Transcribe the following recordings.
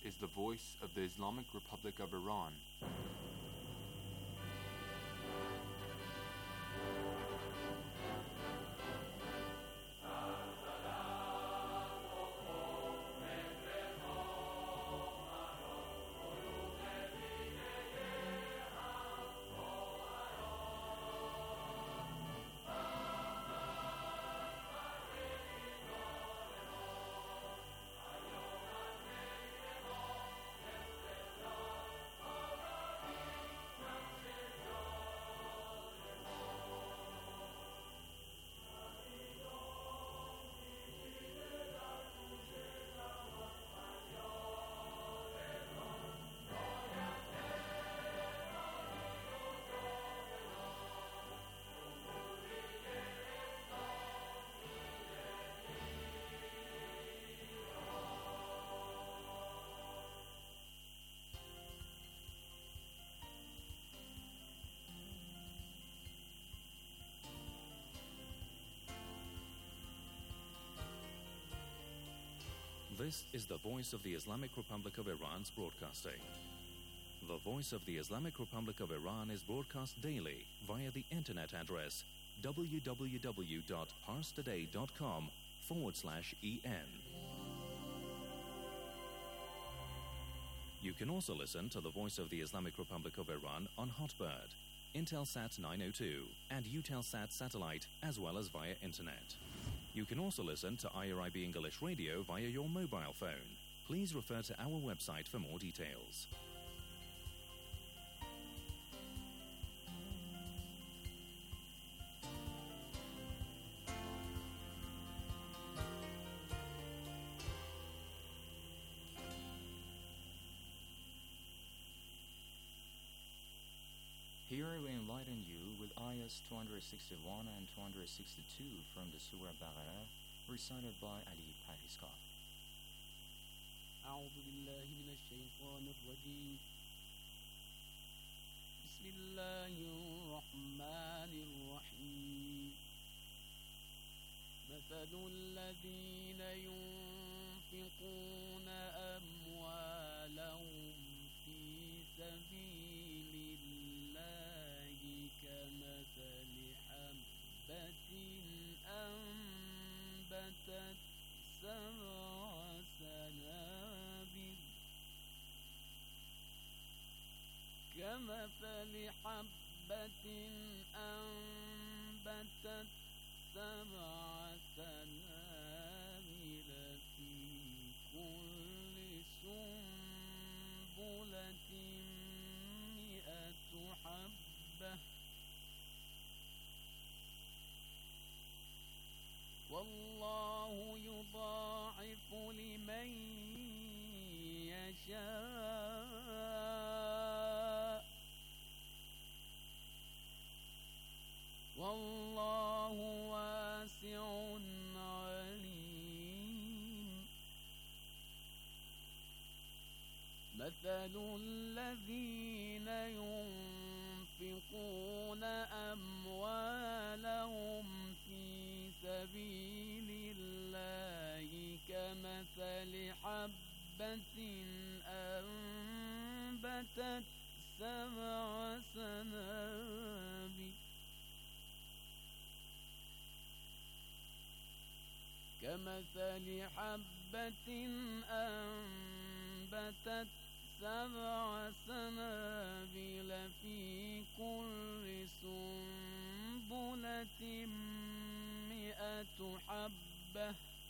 is the voice of the Islamic Republic of Iran. This is the Voice of the Islamic Republic of Iran's broadcasting. The Voice of the Islamic Republic of Iran is broadcast daily via the internet address www.parstoday.com/en. You can also listen to the Voice of the Islamic Republic of Iran on Hotbird, Intelsat 902, and Eutelsat satellite, as well as via internet. You can also listen to IRIB English Radio via your mobile phone. Please refer to our website for more details. Here we enlighten you with ayahs 261 and 262 from the Surah Baqarah, recited by Ali Pariska. أعوذ بالله من الشيطان الرجيم. بسم الله الرحمن الرحيم. مثل الذين ينفقون أموالهم في سبيل الله كمثل حبة أنبتت سبع سنابل كمثل حبة أنبتت سبع سنابل في كل سنبلة 100 حبة والله يضاعف لمن يشاء والله واسع عليم. مثل الذين ينفقون أموالهم في سبيل الله كمثل حبة أنبتت سبع سنابل كمثل حبة أنبتت سبع سنابل في كل سنبلة 100 حبة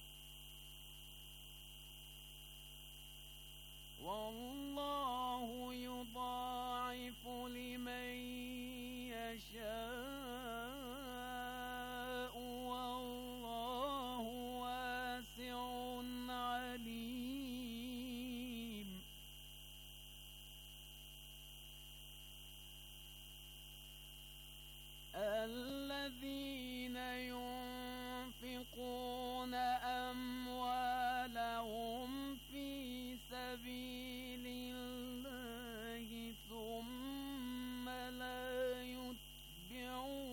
والله يضاعف لمن يشاء والله واسع عليم. الذين ينفقون أموالهم في سبيل الله ثم لا يتبعون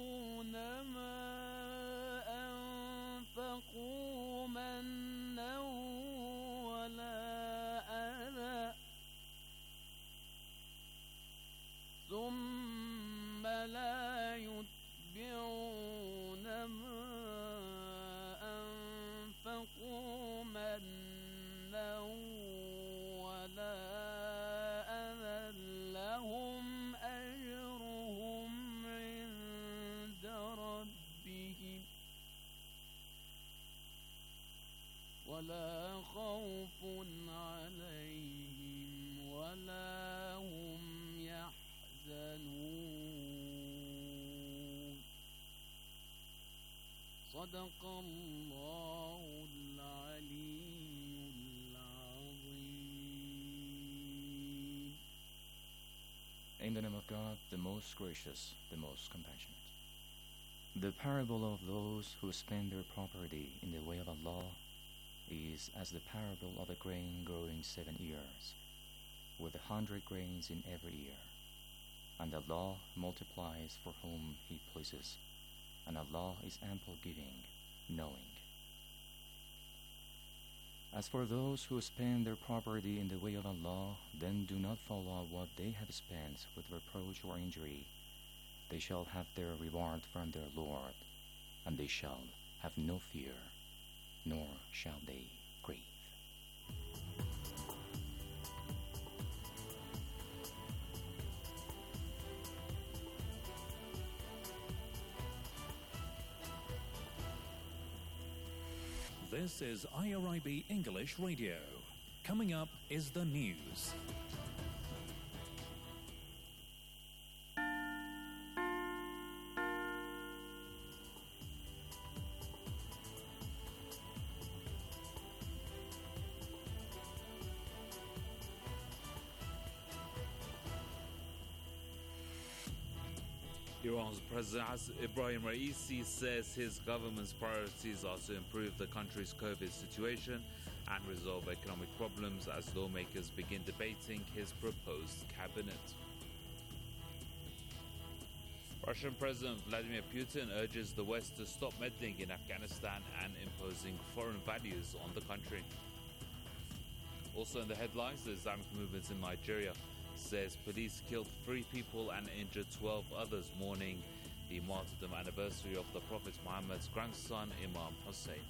ولا يتبعون ما أنفقوا منا ولا أذى لهم أجرهم عند ربهم ولا خوف عليهم ولا هم يحزنون صدق الله العلي العظيم. In the name of God, the most gracious, the most compassionate. The parable of those who spend their property in the way of Allah is as the parable of a grain growing 7 years, with 100 grains in every ear. And Allah multiplies for whom He pleases, and Allah is ample giving, knowing. As for those who spend their property in the way of Allah, then do not follow what they have spent with reproach or injury. They shall have their reward from their Lord, and they shall have no fear, nor shall they grieve. This is IRIB English Radio. Coming up is the news. Iran's President Ibrahim Raisi says his government's priorities are to improve the country's COVID situation and resolve economic problems as lawmakers begin debating his proposed cabinet. Russian President Vladimir Putin urges the West to stop meddling in Afghanistan and imposing foreign values on the country. Also in the headlines, the Islamic movement in Nigeria says police killed 3 people and injured 12 others, mourning the martyrdom anniversary of the Prophet Muhammad's grandson, Imam Hussein.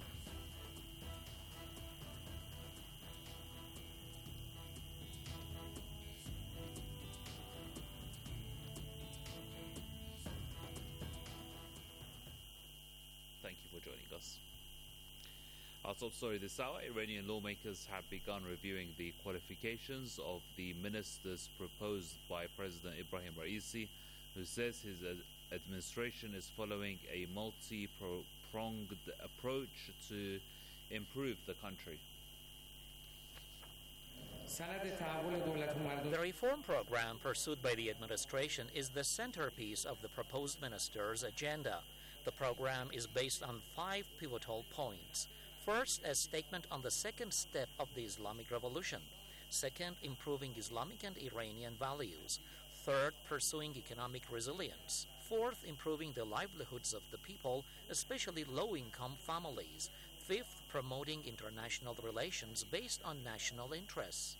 Thank you for joining us. Our top story this hour: Iranian lawmakers have begun reviewing the qualifications of the ministers proposed by President Ibrahim Raisi, who says his administration is following a multi-pronged approach to improve the country. The reform program pursued by the administration is the centerpiece of the proposed minister's agenda. The program is based on 5 pivotal points. First, a statement on the second step of the Islamic Revolution. Second, improving Islamic and Iranian values. Third, pursuing economic resilience. Fourth, improving the livelihoods of the people, especially low-income families. Fifth, promoting international relations based on national interests.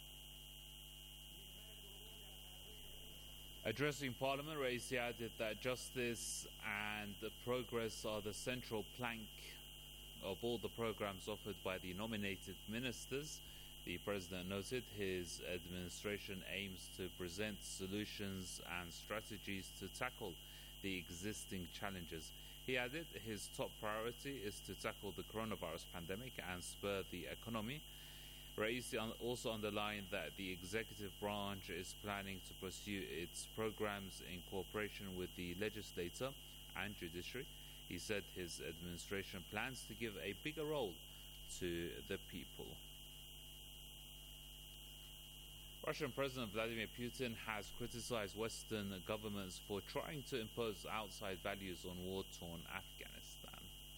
Addressing Parliament, Raisi added that justice and progress are the central plank of all the programs offered by the nominated ministers. The president noted his administration aims to present solutions and strategies to tackle the existing challenges. He added his top priority is to tackle the coronavirus pandemic and spur the economy. Raisi also underlined that the executive branch is planning to pursue its programs in cooperation with the legislature and judiciary. He said his administration plans to give a bigger role to the people. Russian President Vladimir Putin has criticized Western governments for trying to impose outside values on war-torn Afghanistan.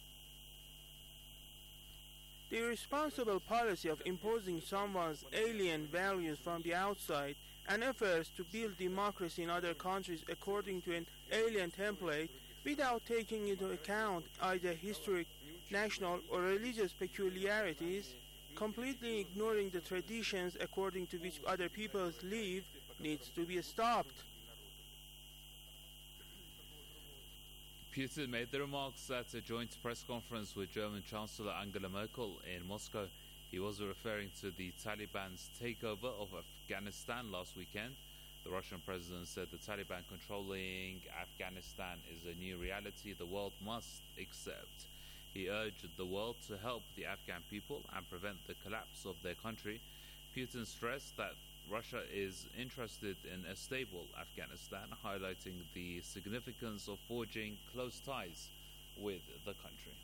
The irresponsible policy of imposing someone's alien values from the outside and efforts to build democracy in other countries according to an alien template without taking into account either historic, national, or religious peculiarities, completely ignoring the traditions according to which other peoples live, needs to be stopped. Putin made the remarks at a joint press conference with German Chancellor Angela Merkel in Moscow. He was referring to the Taliban's takeover of Afghanistan last weekend. The Russian president said the Taliban controlling Afghanistan is a new reality the world must accept. He urged the world to help the Afghan people and prevent the collapse of their country. Putin stressed that Russia is interested in a stable Afghanistan, highlighting the significance of forging close ties with the country.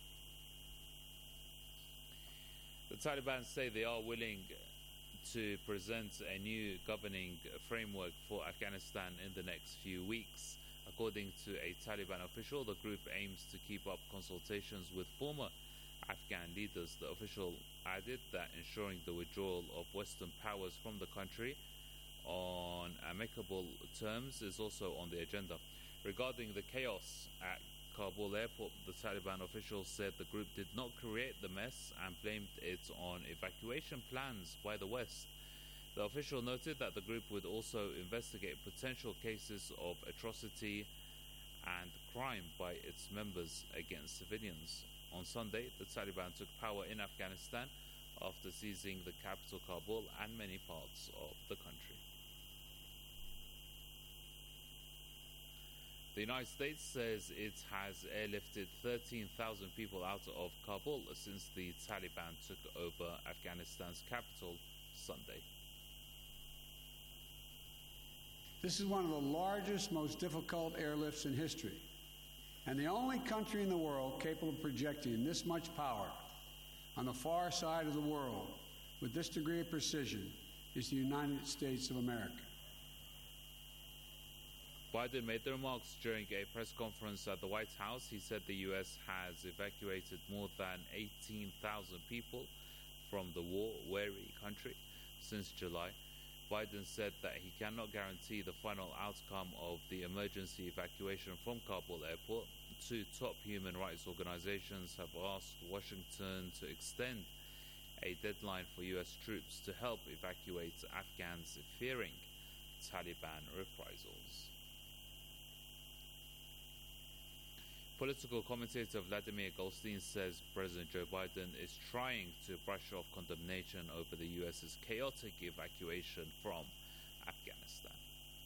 The Taliban say they are willing to present a new governing framework for Afghanistan in the next few weeks. According to a Taliban official, the group aims to keep up consultations with former Afghan leaders. The official added that ensuring the withdrawal of Western powers from the country on amicable terms is also on the agenda. Regarding the chaos at Kabul airport, the Taliban officials said the group did not create the mess and blamed it on evacuation plans by the West. The official noted that the group would also investigate potential cases of atrocity and crime by its members against civilians. On Sunday, the Taliban took power in Afghanistan after seizing the capital Kabul and many parts of the country. The United States says it has airlifted 13,000 people out of Kabul since the Taliban took over Afghanistan's capital Sunday. This is one of the largest, most difficult airlifts in history, and the only country in the world capable of projecting this much power on the far side of the world with this degree of precision is the United States of America. Biden made the remarks during a press conference at the White House. He said the U.S. has evacuated more than 18,000 people from the war-weary country since July. Biden said that he cannot guarantee the final outcome of the emergency evacuation from Kabul airport. Two top human rights organizations have asked Washington to extend a deadline for U.S. troops to help evacuate Afghans fearing Taliban reprisals. Political commentator Vladimir Goldstein says President Joe Biden is trying to brush off condemnation over the U.S.'s chaotic evacuation from Afghanistan.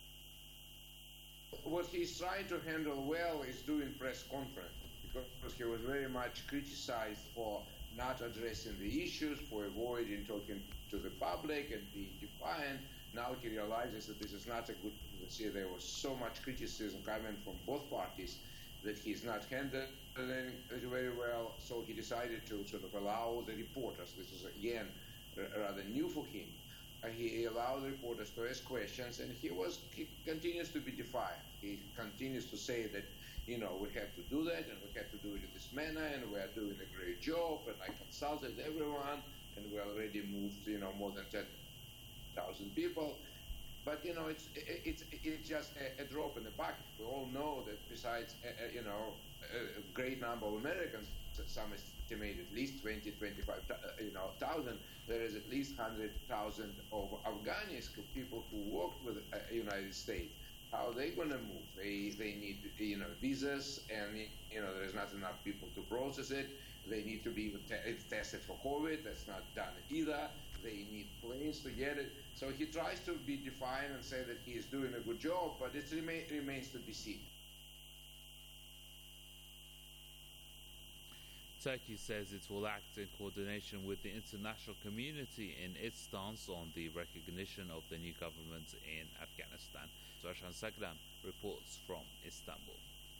What he's trying to handle well is doing press conference, because he was very much criticized for not addressing the issues, for avoiding talking to the public and being defiant. Now he realizes that this is not a good policy. There was so much criticism coming from both parties that he's not handling it very well, so he decided to sort of allow the reporters, this is again rather new for him, he allowed the reporters to ask questions, and he continues to be defiant. He continues to say that, we have to do that, and we have to do it in this manner, and we are doing a great job, and I consulted everyone, and we already moved, more than 10,000 people. But, it's just a drop in the bucket. We all know that besides, a great number of Americans, some estimate at least 25,000, there is at least 100,000 of Afghanis, people who worked with the United States. How are they going to move? They need, visas, and, there is not enough people to process it. They need to be tested for COVID. That's not done either. They need planes to get it. So he tries to be defiant and say that he is doing a good job, but it remains to be seen. Turkey says it will act in coordination with the international community in its stance on the recognition of the new government in Afghanistan. Zahran Saglam reports from Istanbul.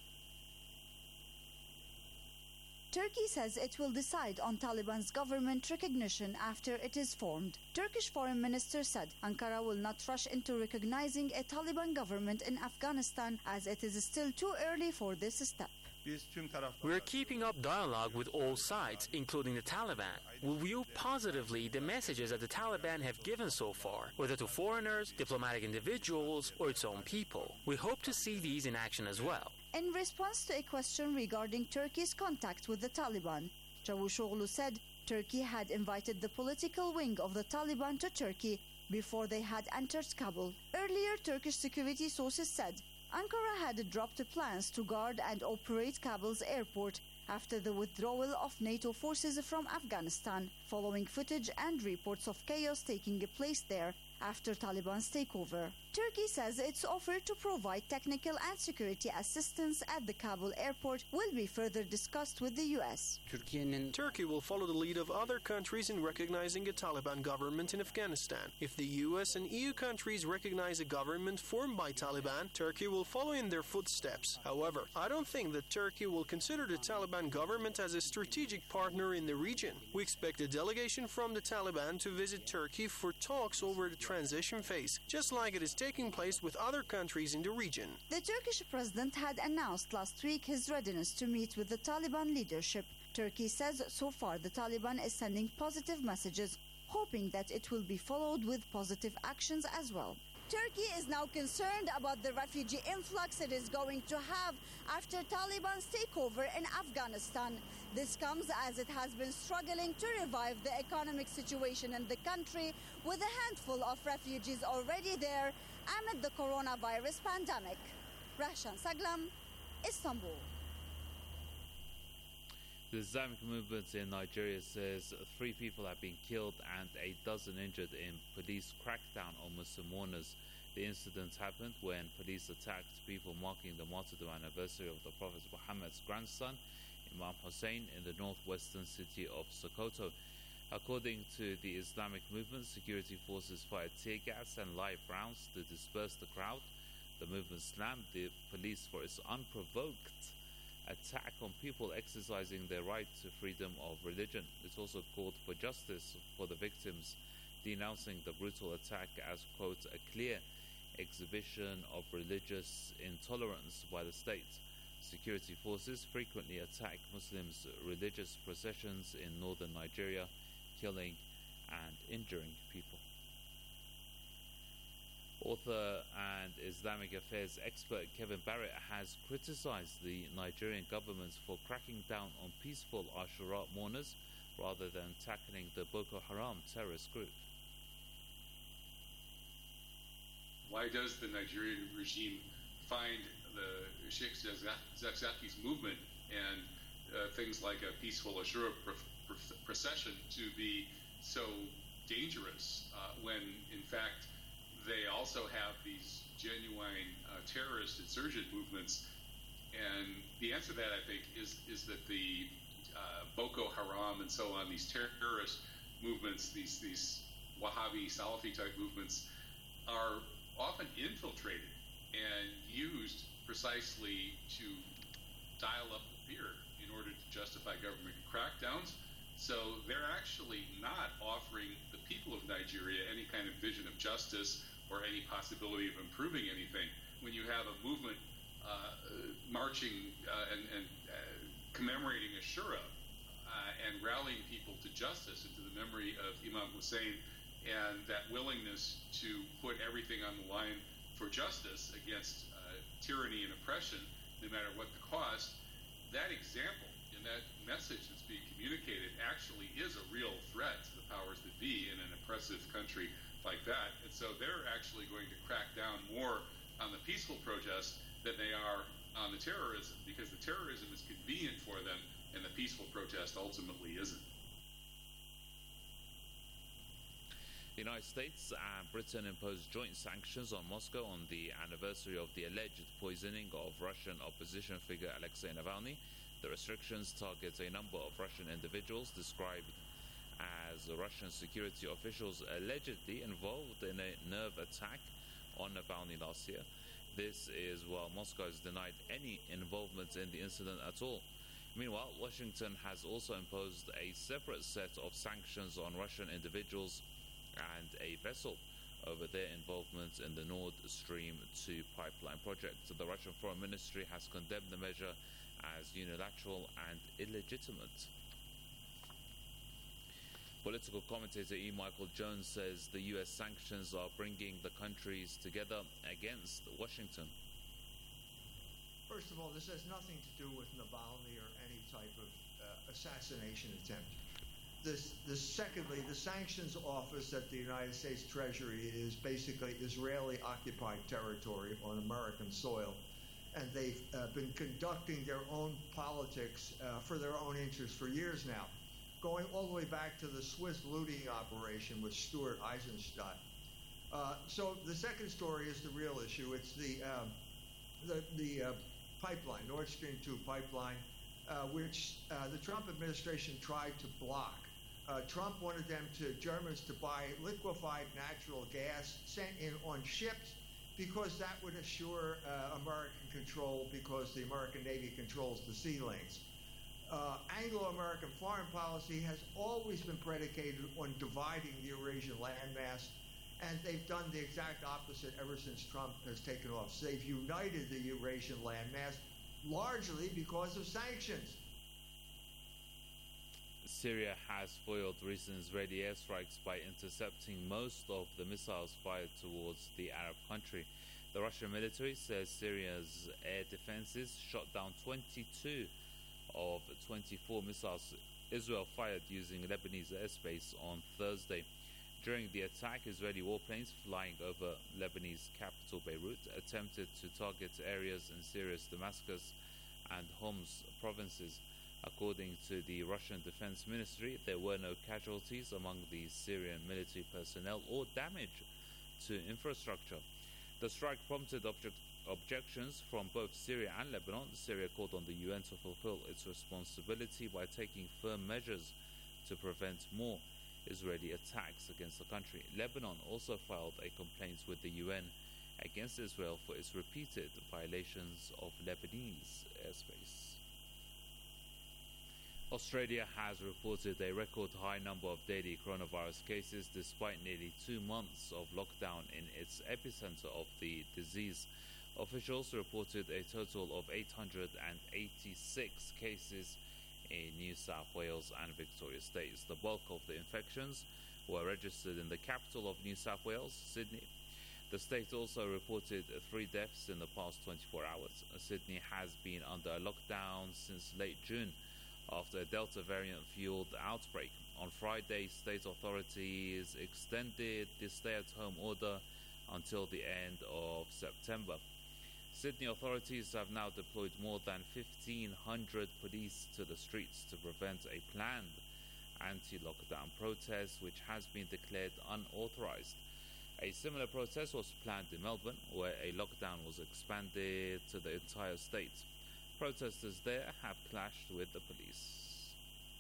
Turkey says it will decide on Taliban's government recognition after it is formed. Turkish Foreign Minister said Ankara will not rush into recognizing a Taliban government in Afghanistan as it is still too early for this step. We're keeping up dialogue with all sides, including the Taliban. We view positively the messages that the Taliban have given so far, whether to foreigners, diplomatic individuals, or its own people. We hope to see these in action as well. In response to a question regarding Turkey's contact with the Taliban, Çavuşoğlu said Turkey had invited the political wing of the Taliban to Turkey before they had entered Kabul. Earlier, Turkish security sources said Ankara had dropped plans to guard and operate Kabul's airport after the withdrawal of NATO forces from Afghanistan, following footage and reports of chaos taking place there after Taliban's takeover. Turkey says its offer to provide technical and security assistance at the Kabul airport will be further discussed with the U.S. Turkey will follow the lead of other countries in recognizing a Taliban government in Afghanistan. If the U.S. and EU countries recognize a government formed by Taliban, Turkey will follow in their footsteps. However, I don't think that Turkey will consider the Taliban government as a strategic partner in the region. We expect a delegation from the Taliban to visit Turkey for talks over the transition phase, just like it is taking place with other countries in the region. The Turkish president had announced last week his readiness to meet with the Taliban leadership. Turkey says so far the Taliban is sending positive messages, hoping that it will be followed with positive actions as well. Turkey is now concerned about the refugee influx it is going to have after Taliban's takeover in Afghanistan. This comes as it has been struggling to revive the economic situation in the country, with a handful of refugees already there amid the coronavirus pandemic. Rahshan Saglam, Istanbul. The Islamic movement in Nigeria says 3 people have been killed and a dozen injured in police crackdown on Muslim mourners. The incident happened when police attacked people marking the martyrdom anniversary of the Prophet Muhammad's grandson, Imam Hussein, in the northwestern city of Sokoto. According to the Islamic movement, security forces fired tear gas and live rounds to disperse the crowd. The movement slammed the police for its unprovoked attack on people exercising their right to freedom of religion. It also called for justice for the victims, denouncing the brutal attack as, quote, a clear exhibition of religious intolerance by the state. Security forces frequently attack Muslims' religious processions in northern Nigeria, killing and injuring people. Author and Islamic affairs expert Kevin Barrett has criticized the Nigerian government for cracking down on peaceful Ashura mourners rather than tackling the Boko Haram terrorist group. Why does the Nigerian regime find the Sheikh Zakzaki's movement and things like a peaceful Ashura procession to be so dangerous when, in fact, they also have these genuine terrorist insurgent movements? And the answer to that, I think, is that the Boko Haram and so on, these terrorist movements, these Wahhabi, Salafi type movements, are often infiltrated and used precisely to dial up the fear in order to justify government crackdowns. So they're actually not offering the people of Nigeria any kind of vision of justice or any possibility of improving anything. When you have a movement marching and commemorating Ashura and rallying people to justice and to the memory of Imam Hussein, and that willingness to put everything on the line for justice against tyranny and oppression, no matter what the cost, that example and that message that's being communicated actually is a real threat to the powers that be in an oppressive country like that. And so they're actually going to crack down more on the peaceful protest than they are on the terrorism, because the terrorism is convenient for them and the peaceful protest ultimately isn't. The United States and Britain imposed joint sanctions on Moscow on the anniversary of the alleged poisoning of Russian opposition figure Alexei Navalny. The restrictions target a number of Russian individuals described as Russian security officials allegedly involved in a nerve attack on Navalny last year. This is while Moscow has denied any involvement in the incident at all. Meanwhile, Washington has also imposed a separate set of sanctions on Russian individuals and a vessel over their involvement in the Nord Stream 2 pipeline project. The Russian Foreign Ministry has condemned the measure as unilateral and illegitimate. Political commentator E. Michael Jones says the U.S. sanctions are bringing the countries together against Washington. First of all, this has nothing to do with Navalny or any type of assassination attempt. Secondly, the sanctions office at the United States Treasury is basically Israeli-occupied territory on American soil, and they've been conducting their own politics for their own interests for years now, going all the way back to the Swiss looting operation with Stuart Eisenstadt. So the second story is the real issue. It's the pipeline, Nord Stream 2 pipeline, which the Trump administration tried to block. Trump wanted Germans to buy liquefied natural gas sent in on ships because that would assure American control, because the American Navy controls the sea lanes. Anglo-American foreign policy has always been predicated on dividing the Eurasian landmass, and they've done the exact opposite ever since Trump has taken office. They've united the Eurasian landmass largely because of sanctions. Syria has foiled recent Israeli airstrikes by intercepting most of the missiles fired towards the Arab country. The Russian military says Syria's air defenses shot down 22 of 24 missiles Israel fired using Lebanese airspace on Thursday. During the attack, Israeli warplanes flying over Lebanese capital Beirut attempted to target areas in Syria's Damascus and Homs provinces. According to the Russian Defense Ministry, there were no casualties among the Syrian military personnel or damage to infrastructure. The strike prompted objections from both Syria and Lebanon. Syria called on the UN to fulfill its responsibility by taking firm measures to prevent more Israeli attacks against the country. Lebanon also filed a complaint with the UN against Israel for its repeated violations of Lebanese airspace. Australia has reported a record high number of daily coronavirus cases despite nearly 2 months of lockdown in its epicenter of the disease. Officials reported a total of 886 cases in New South Wales and Victoria states. The bulk of the infections were registered in the capital of New South Wales, Sydney. The state also reported 3 deaths in the past 24 hours. Sydney has been under a lockdown since late June after a Delta variant-fueled outbreak. On Friday, state authorities extended the stay-at-home order until the end of September. Sydney authorities have now deployed more than 1,500 police to the streets to prevent a planned anti-lockdown protest, which has been declared unauthorized. A similar protest was planned in Melbourne, where a lockdown was expanded to the entire state. Protesters there have clashed with the police.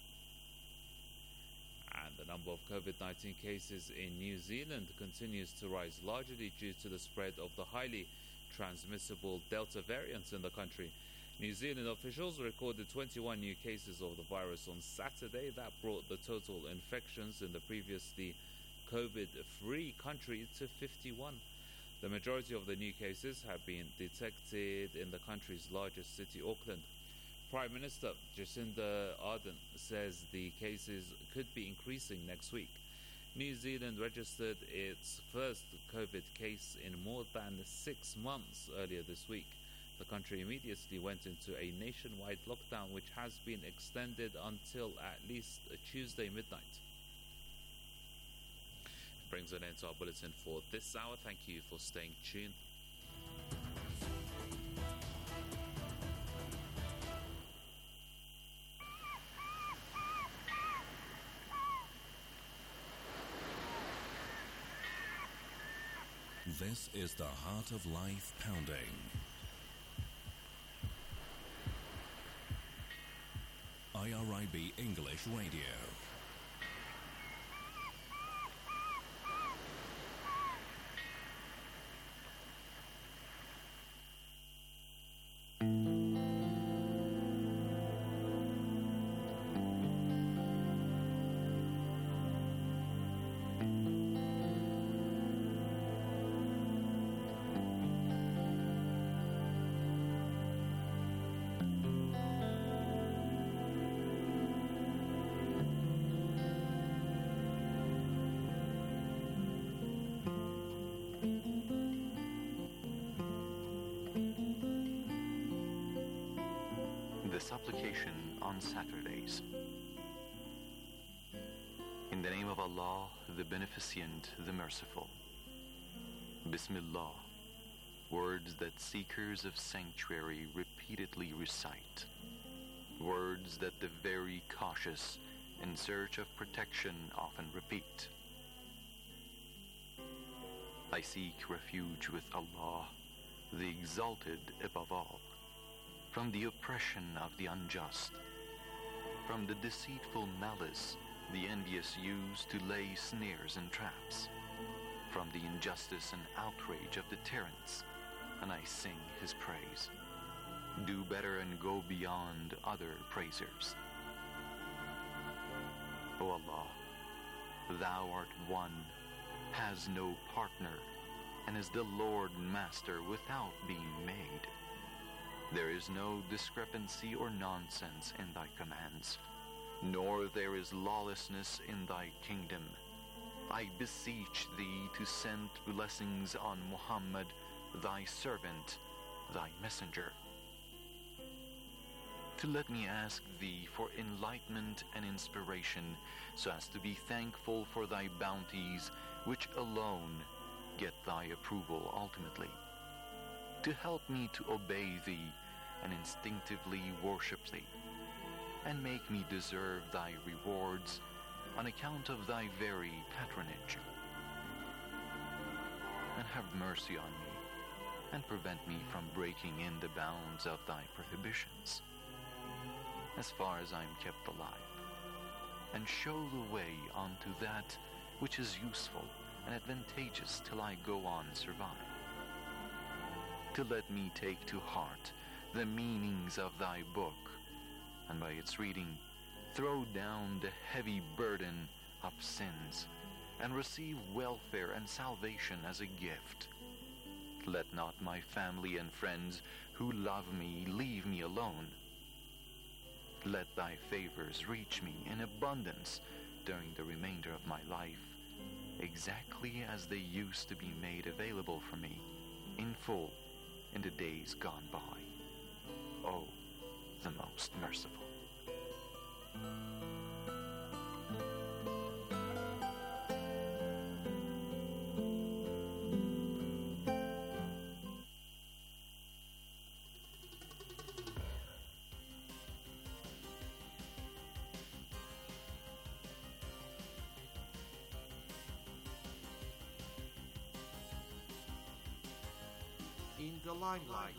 And the number of COVID-19 cases in New Zealand continues to rise, largely due to the spread of the highly transmissible Delta variant in the country. New Zealand officials recorded 21 new cases of the virus on Saturday. That brought the total infections in the previously COVID-free country to 51. The majority of the new cases have been detected in the country's largest city, Auckland. Prime Minister Jacinda Ardern says the cases could be increasing next week. New Zealand registered its first COVID case in more than 6 months earlier this week. The country immediately went into a nationwide lockdown, which has been extended until at least Tuesday midnight. Brings an end to our bulletin for this hour. Thank you for staying tuned. This is the Heart of Life Pounding. IRIB English Radio. The supplication on Saturdays. In the name of Allah, the Beneficent, the Merciful. Bismillah, words that seekers of sanctuary repeatedly recite, words that the very cautious in search of protection often repeat. I seek refuge with Allah, the Exalted above all, from the oppression of the unjust, from the deceitful malice the envious use to lay snares and traps, from the injustice and outrage of the tyrants, and I sing his praise. Do better and go beyond other praisers. O Allah, Thou art one, has no partner, and is the Lord Master without being made. There is no discrepancy or nonsense in Thy commands, nor there is lawlessness in Thy kingdom. I beseech Thee to send blessings on Muhammad, Thy servant, Thy messenger. To let me ask Thee for enlightenment and inspiration, so as to be thankful for Thy bounties, which alone get Thy approval ultimately. To help me to obey Thee and instinctively worship Thee, and make me deserve Thy rewards on account of Thy very patronage. And have mercy on me, and prevent me from breaking in the bounds of Thy prohibitions, as far as I am kept alive, and show the way unto that which is useful and advantageous till I go on survive. To let me take to heart the meanings of Thy book, and by its reading throw down the heavy burden of sins, and receive welfare and salvation as a gift. Let not my family and friends who love me leave me alone. Let Thy favors reach me in abundance during the remainder of my life, exactly as they used to be made available for me in full in the days gone by. O the Most Merciful. In the limelight.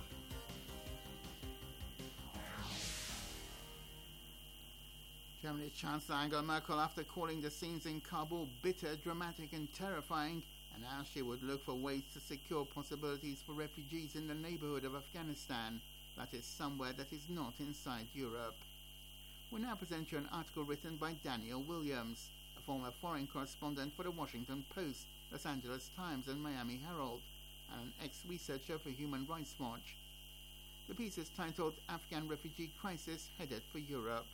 Germany's Chancellor Angela Merkel, after calling the scenes in Kabul bitter, dramatic and terrifying, announced she would look for ways to secure possibilities for refugees in the neighborhood of Afghanistan, that is, somewhere that is not inside Europe. We now present you an article written by Daniel Williams, a former foreign correspondent for the Washington Post, Los Angeles Times and Miami Herald, and an ex-researcher for Human Rights Watch. The piece is titled Afghan Refugee Crisis Headed for Europe.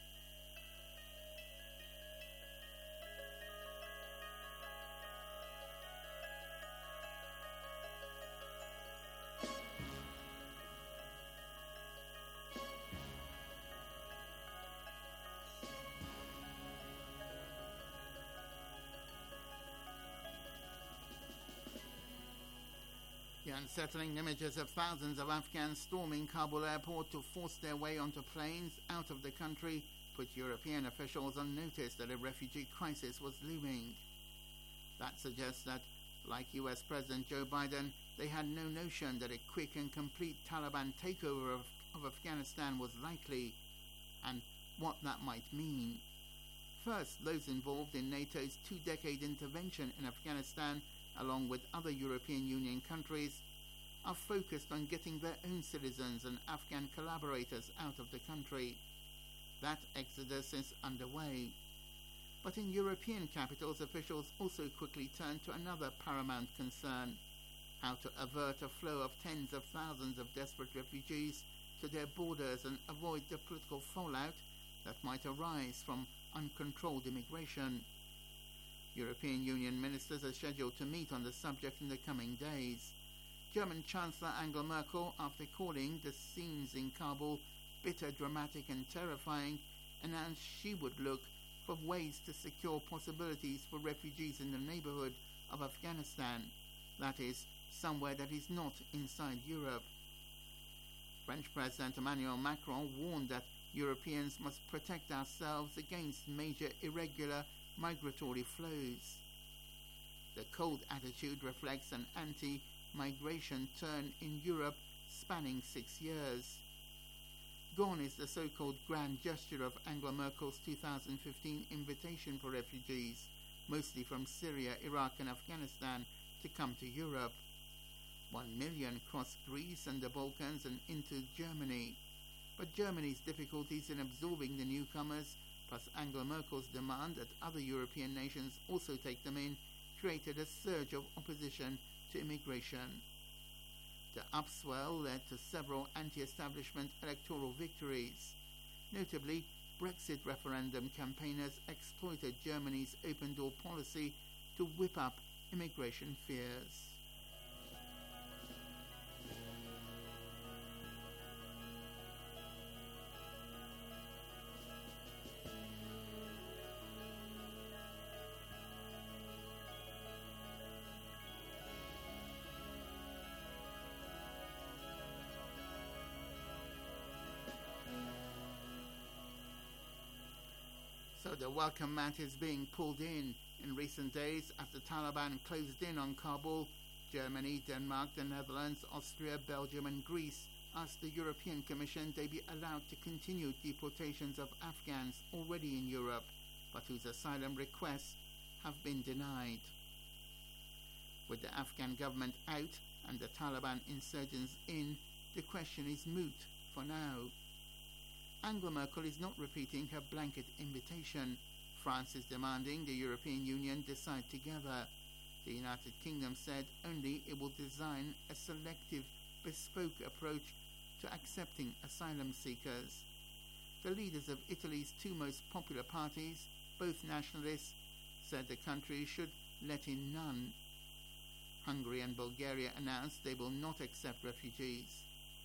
The unsettling images of thousands of Afghans storming Kabul airport to force their way onto planes out of the country put European officials on notice that a refugee crisis was looming. That suggests that, like US President Joe Biden, they had no notion that a quick and complete Taliban takeover of Afghanistan was likely, and what that might mean. First, those involved in NATO's two-decade intervention in Afghanistan, along with other European Union countries, are focused on getting their own citizens and Afghan collaborators out of the country. That exodus is underway. But in European capitals, officials also quickly turned to another paramount concern: how to avert a flow of tens of thousands of desperate refugees to their borders and avoid the political fallout that might arise from uncontrolled immigration. European Union ministers are scheduled to meet on the subject in the coming days. German Chancellor Angela Merkel, after calling the scenes in Kabul bitter, dramatic and terrifying, announced she would look for ways to secure possibilities for refugees in the neighborhood of Afghanistan, that is, somewhere that is not inside Europe. French President Emmanuel Macron warned that Europeans must protect ourselves against major irregular migratory flows. The cold attitude reflects an anti-migration turn in Europe spanning 6 years. Gone is the so-called grand gesture of Angela Merkel's 2015 invitation for refugees, mostly from Syria, Iraq and Afghanistan, to come to Europe. 1 million crossed Greece and the Balkans and into Germany. But Germany's difficulties in absorbing the newcomers, plus Angela Merkel's demand that other European nations also take them in, created a surge of opposition to immigration. The upswell led to several anti-establishment electoral victories. Notably, Brexit referendum campaigners exploited Germany's open-door policy to whip up immigration fears. So the welcome mat is being pulled in recent days as the Taliban closed in on Kabul. Germany, Denmark, the Netherlands, Austria, Belgium and Greece asked the European Commission they be allowed to continue deportations of Afghans already in Europe, but whose asylum requests have been denied. With the Afghan government out and the Taliban insurgents in, the question is moot for now. Angela Merkel is not repeating her blanket invitation. France is demanding the European Union decide together. The United Kingdom said only it will design a selective, bespoke approach to accepting asylum seekers. The leaders of Italy's two most popular parties, both nationalists, said the country should let in none. Hungary and Bulgaria announced they will not accept refugees.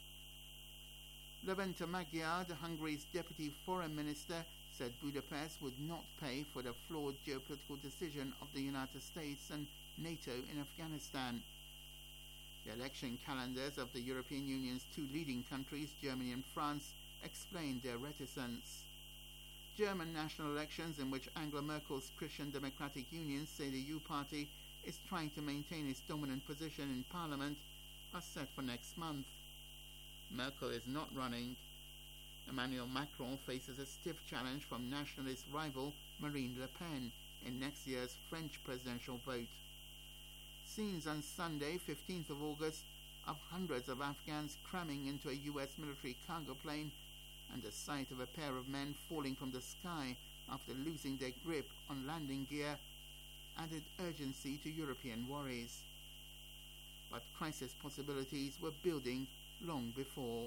Levente Magyar, Hungary's deputy foreign minister, said Budapest would not pay for the flawed geopolitical decision of the United States and NATO in Afghanistan. The election calendars of the European Union's two leading countries, Germany and France, explained their reticence. German national elections, in which Angela Merkel's Christian Democratic Union, CDU party, is trying to maintain its dominant position in parliament, are set for next month. Merkel is not running. Emmanuel Macron faces a stiff challenge from nationalist rival Marine Le Pen in next year's French presidential vote. Scenes on Sunday, 15th of August, of hundreds of Afghans cramming into a US military cargo plane and the sight of a pair of men falling from the sky after losing their grip on landing gear added urgency to European worries. But crisis possibilities were building long before.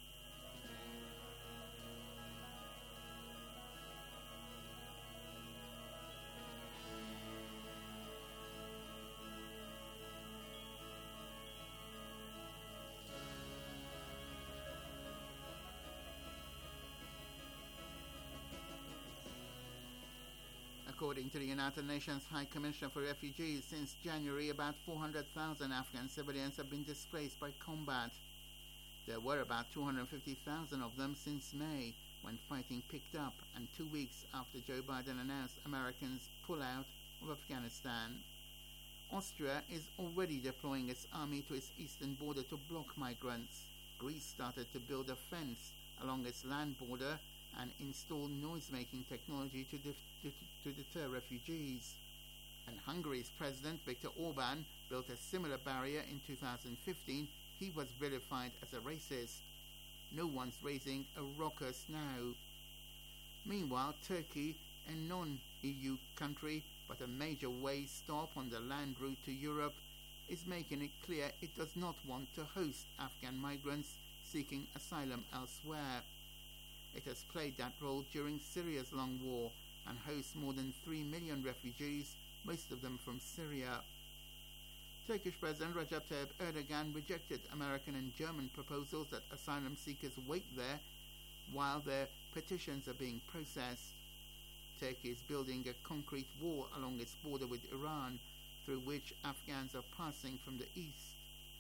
According to the United Nations High Commissioner for Refugees, since January, about 400,000 Afghan civilians have been displaced by combat. There were about 250,000 of them since May, when fighting picked up, and 2 weeks after Joe Biden announced Americans' pull-out of Afghanistan. Austria is already deploying its army to its eastern border to block migrants. Greece started to build a fence along its land border and install noise-making technology to deter refugees. And Hungary's President Viktor Orban built a similar barrier in 2015. He was vilified as a racist. No one's raising a ruckus now. Meanwhile, Turkey, a non-EU country but a major way stop on the land route to Europe, is making it clear it does not want to host Afghan migrants seeking asylum elsewhere. It has played that role during Syria's long war and hosts more than 3 million refugees, most of them from Syria. Turkish President Recep Tayyip Erdogan rejected American and German proposals that asylum seekers wait there while their petitions are being processed. Turkey is building a concrete wall along its border with Iran, through which Afghans are passing from the east.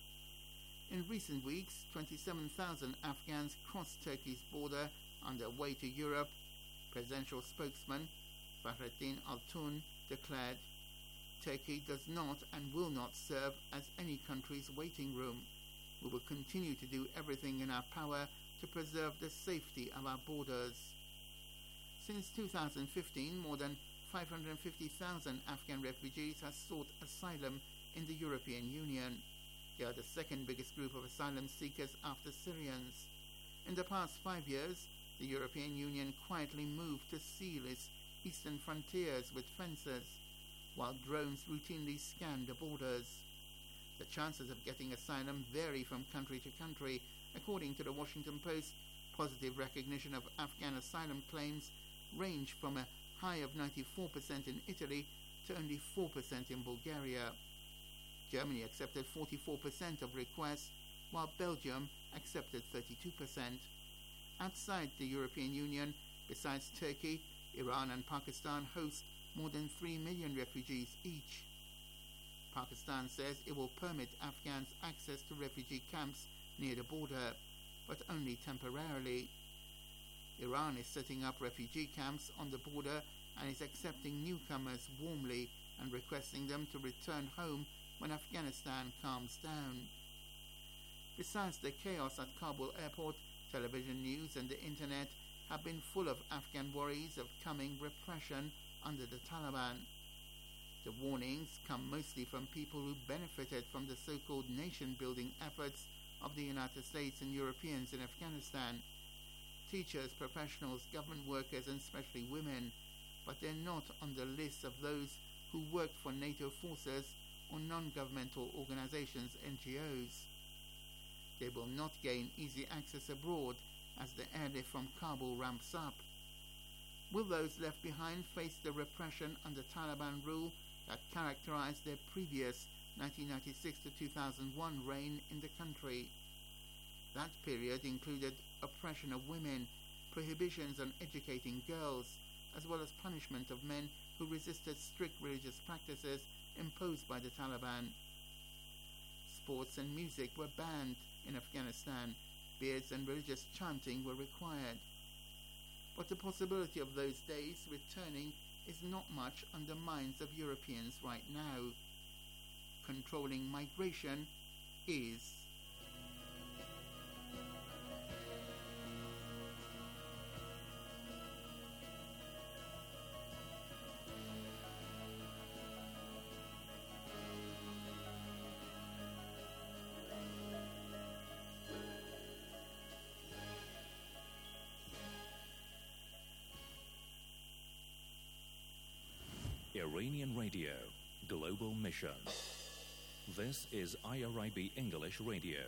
In recent weeks, 27,000 Afghans crossed Turkey's border on their way to Europe. Presidential spokesman Fahrettin Altun declared, "Turkey does not and will not serve as any country's waiting room. We will continue to do everything in our power to preserve the safety of our borders." Since 2015, more than 550,000 Afghan refugees have sought asylum in the European Union. They are the second biggest group of asylum seekers after Syrians. In the past 5 years, the European Union quietly moved to seal its eastern frontiers with fences, while drones routinely scan the borders. The chances of getting asylum vary from country to country. According to the Washington Post, positive recognition of Afghan asylum claims range from a high of 94% in Italy to only 4% in Bulgaria. Germany accepted 44% of requests, while Belgium accepted 32%. Outside the European Union, besides Turkey, Iran and Pakistan host more than 3 million refugees each. Pakistan says it will permit Afghans access to refugee camps near the border, but only temporarily. Iran is setting up refugee camps on the border and is accepting newcomers warmly and requesting them to return home when Afghanistan calms down. Besides the chaos at Kabul airport, television news and the internet have been full of Afghan worries of coming repression under the Taliban. The warnings come mostly from people who benefited from the so-called nation-building efforts of the United States and Europeans in Afghanistan. Teachers, professionals, government workers, and especially women, but they're not on the list of those who work for NATO forces or non-governmental organizations, NGOs. They will not gain easy access abroad as the airlift from Kabul ramps up. Will those left behind face the repression under Taliban rule that characterized their previous 1996 to 2001 reign in the country? That period included oppression of women, prohibitions on educating girls, as well as punishment of men who resisted strict religious practices imposed by the Taliban. Sports and music were banned in Afghanistan. Beards and religious chanting were required. But the possibility of those days returning is not much on the minds of Europeans right now. Controlling migration is. Iranian Radio, Global Mission. This is IRIB English Radio.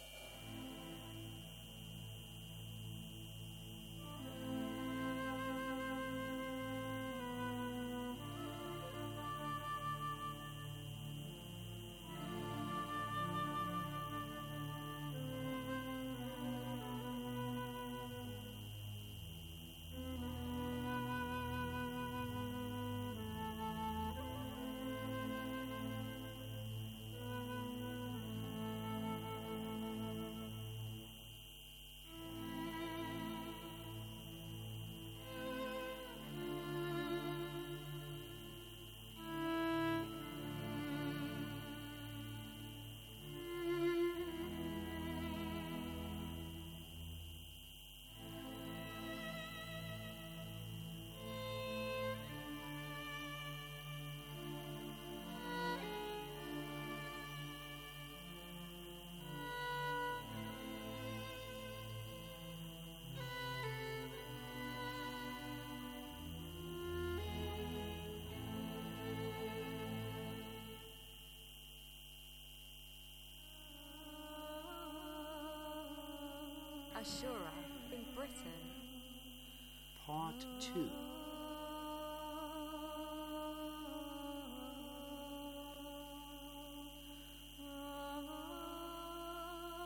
Ashura in Britain. Part 2.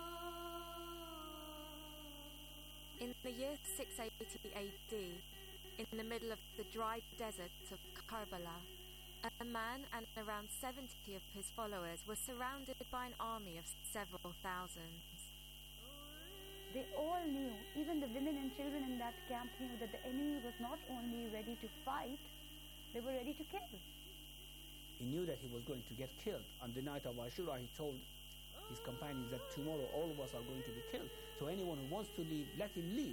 In the year 680 AD, in the middle of the dry desert of Karbala, a man and around 70 of his followers were surrounded by an army of several thousands. They all knew, even the women and children in that camp knew that the enemy was not only ready to fight, they were ready to kill. He knew that he was going to get killed. On the night of Ashura, he told his companions that tomorrow all of us are going to be killed. So anyone who wants to leave, let him leave.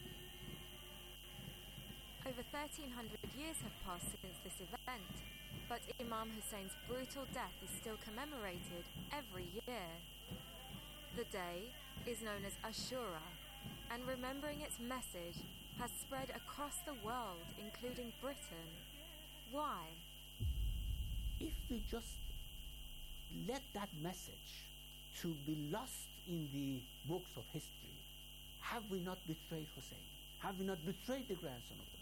Over 1,300 years have passed since this event, but Imam Hussein's brutal death is still commemorated every year. The day is known as Ashura, and remembering its message has spread across the world, including Britain. Why? If we just let that message to be lost in the books of history, have we not betrayed Hussein? Have we not betrayed the grandson of the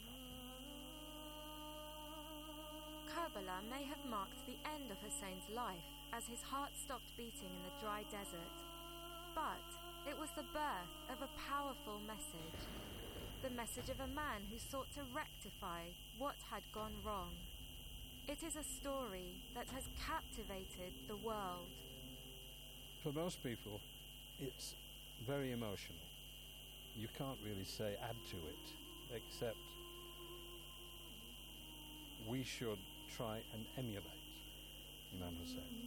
Prophet? Karbala may have marked the end of Hussein's life as his heart stopped beating in the dry desert. But it was the birth of a powerful message. The message of a man who sought to rectify what had gone wrong. It is a story that has captivated the world. For most people, it's very emotional. You can't really say add to it, except we should try and emulate Imam Hussein.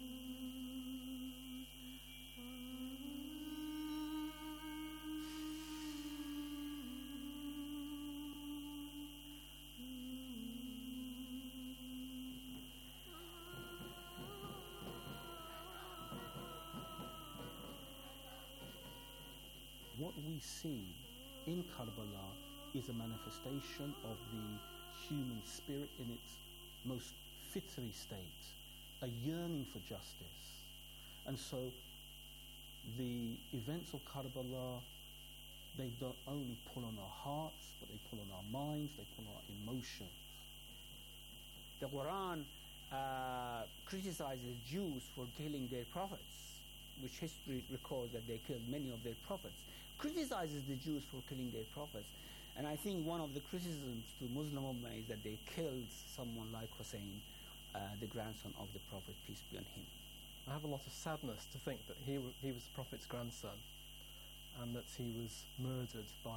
What we see in Karbala is a manifestation of the human spirit in its most fitri state, a yearning for justice. And so the events of Karbala, they don't only pull on our hearts, but they pull on our minds, they pull on our emotions. The Quran criticizes Jews for killing their prophets, which history records that they killed many of their prophets. Criticizes the Jews for killing their prophets. And I think one of the criticisms to Muslim Ummah is that they killed someone like Hussein, the grandson of the Prophet, peace be on him. I have a lot of sadness to think that he was the Prophet's grandson and that he was murdered by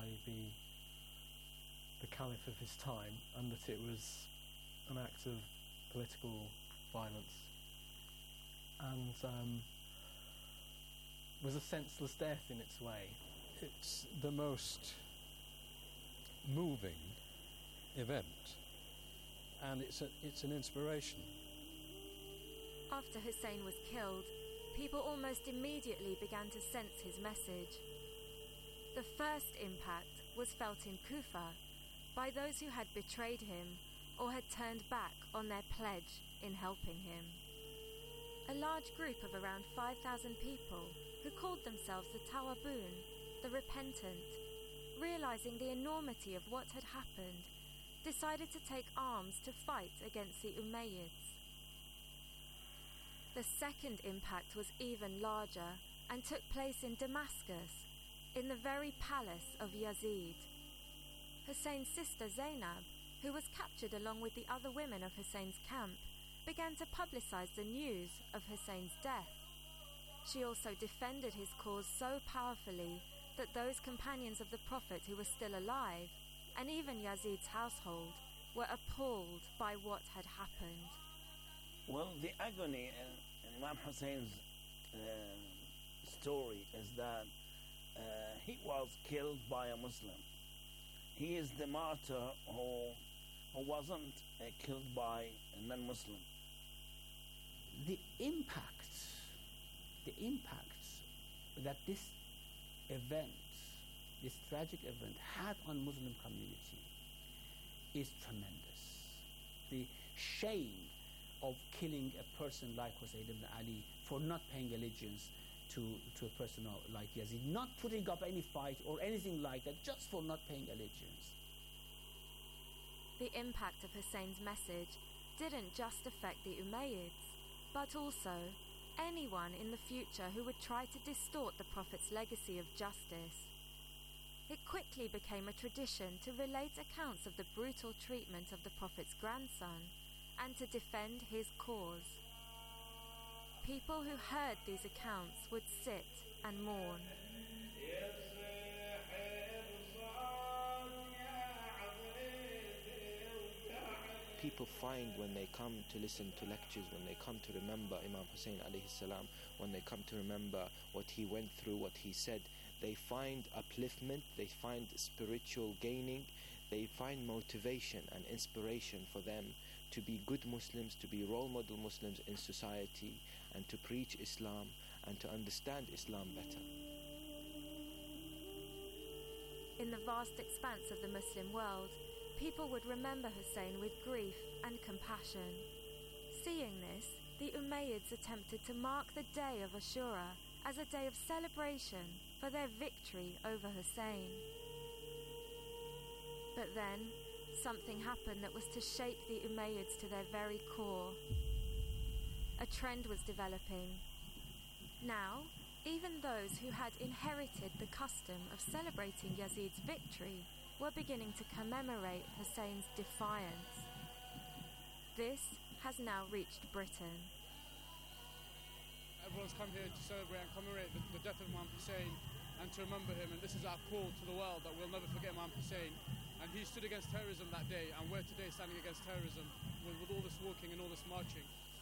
the Caliph of his time, and that it was an act of political violence and was a senseless death in its way. It's the most moving event, and it's an inspiration. After Hussein was killed, people almost immediately began to sense his message. The first impact was felt in Kufa by those who had betrayed him or had turned back on their pledge in helping him. A large group of around 5,000 people who called themselves the Tawabun, the repentant, realizing the enormity of what had happened, decided to take arms to fight against the Umayyads. The second impact was even larger and took place in Damascus, in the very palace of Yazid. Hussein's sister Zainab, who was captured along with the other women of Hussein's camp, began to publicize the news of Hussein's death. She also defended his cause so powerfully that those companions of the Prophet who were still alive, and even Yazid's household, were appalled by what had happened. Well, the agony in Imam Hussein's story is that he was killed by a Muslim. He is the martyr who wasn't killed by a non-Muslim. The impact that this event, this tragic event, had on Muslim community is tremendous. The shame of killing a person like Hussein ibn Ali for not paying allegiance to a person like Yazid, not putting up any fight or anything like that, just for not paying allegiance. The impact of Hussein's message didn't just affect the Umayyads, but also anyone in the future who would try to distort the Prophet's legacy of justice. it quickly became a tradition to relate accounts of the brutal treatment of the Prophet's grandson and to defend his cause. People who heard these accounts would sit and mourn. People find when they come to listen to lectures, when they come to remember Imam Hussein alayhi salam, when they come to remember what he went through, what he said, they find upliftment, they find spiritual gaining, they find motivation and inspiration for them to be good Muslims, to be role model Muslims in society, and to preach Islam and to understand Islam better. In the vast expanse of the Muslim world, people would remember Hussein with grief and compassion. Seeing this, the Umayyads attempted to mark the day of Ashura as a day of celebration for their victory over Hussein. But then, something happened that was to shake the Umayyads to their very core. A trend was developing. Now, even those who had inherited the custom of celebrating Yazid's victory were beginning to commemorate Hussein's defiance. This has now reached Britain. Everyone's come here to celebrate and commemorate the death of Imam Hussein and to remember him, and this is our call to the world that we'll never forget Imam Hussein. And he stood against terrorism that day, and we're today standing against terrorism with all this walking and all this marching.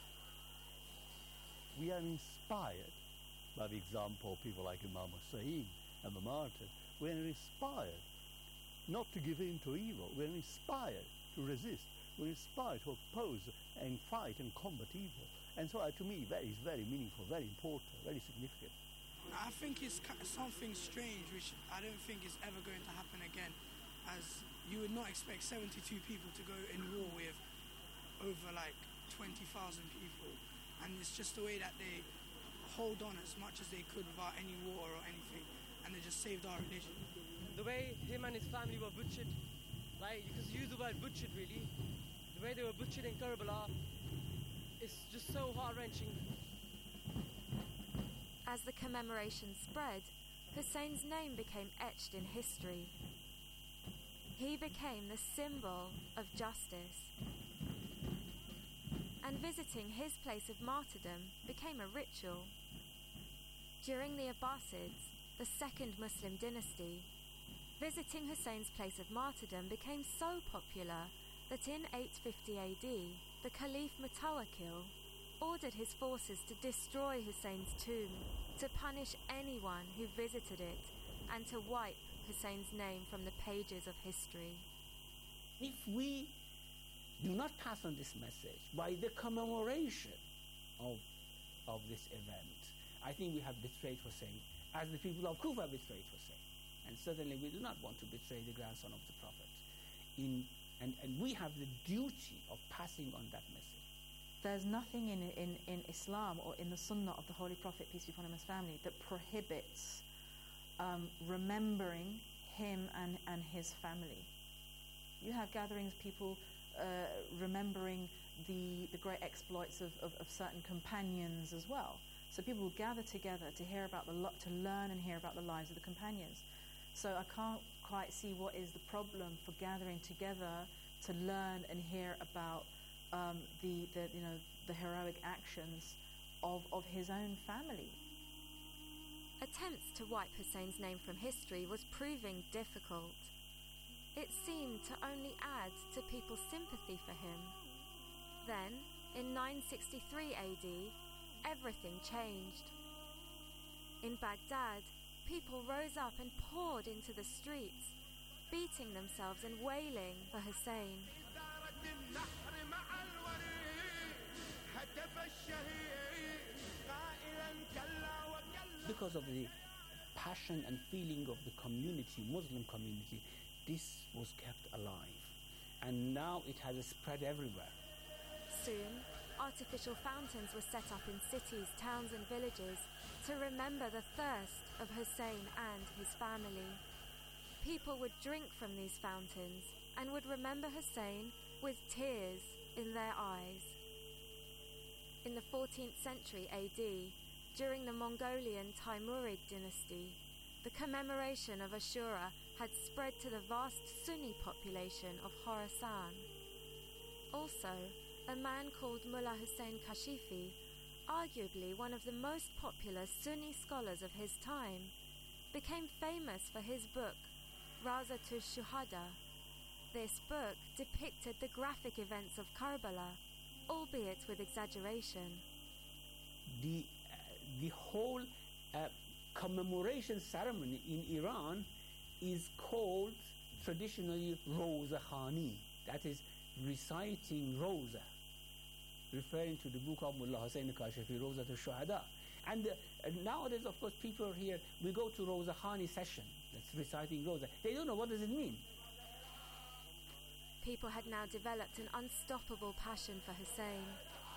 We are inspired by the example of people like Imam Hussein and the martyrs. We're inspired not to give in to evil. We're inspired to resist. We're inspired to oppose and fight and combat evil. And so to me that is very meaningful, very important, very significant. I think it's something strange which I don't think is ever going to happen again, as you would not expect 72 people to go in war with over like 20,000 people, and it's just the way that they hold on as much as they could without any war or anything, and they just saved our religion. The way him and his family were butchered, like you could use the word butchered really, the way they were butchered in Karbala, it's just so heart-wrenching. As the commemoration spread, Hussein's name became etched in history. He became the symbol of justice. And visiting his place of martyrdom became a ritual. During the Abbasids, the second Muslim dynasty, visiting Hussein's place of martyrdom became so popular that in 850 AD, the Caliph Mutawakkil ordered his forces to destroy Hussein's tomb, to punish anyone who visited it, and to wipe Hussein's name from the pages of history. If we do not pass on this message by the commemoration of this event, I think we have betrayed Hussein, as the people of Kufa betrayed Hussein. And certainly we do not want to betray the grandson of the Prophet. And we have the duty of passing on that message. There's nothing in Islam or in the Sunnah of the Holy Prophet, peace be upon him, and his family, that prohibits remembering him and his family. You have gatherings, people remembering the great exploits of certain companions as well. So people will gather together to hear about to learn and hear about the lives of the companions. So I can't quite see what is the problem for gathering together to learn and hear about the heroic actions of his own family. Attempts to wipe Hussein's name from history was proving difficult. It seemed to only add to people's sympathy for him. Then, in 963 AD, everything changed. In Baghdad, people rose up and poured into the streets, beating themselves and wailing for Hussein. Because of the passion and feeling of the community, Muslim community, this was kept alive. And now it has spread everywhere. Soon, artificial fountains were set up in cities, towns and villages to remember the thirst of Hussein and his family. People would drink from these fountains and would remember Hussein with tears in their eyes. In the 14th century AD, during the Mongolian Timurid dynasty, the commemoration of Ashura had spread to the vast Sunni population of Khorasan. Also, a man called Mullah Hussein Kashifi, arguably one of the most popular Sunni scholars of his time, became famous for his book, Rawzatul Shuhada. This book depicted the graphic events of Karbala, albeit with exaggeration. The whole commemoration ceremony in Iran is called traditionally Roza Khani, that is reciting Roza, referring to the book of Mullah Hussein Kashifi, Rawzatul Shuhada. And nowadays, of course, people here, we go to Roza Khani session, that's reciting Roza. They don't know what does it mean. People had now developed an unstoppable passion for Hussein.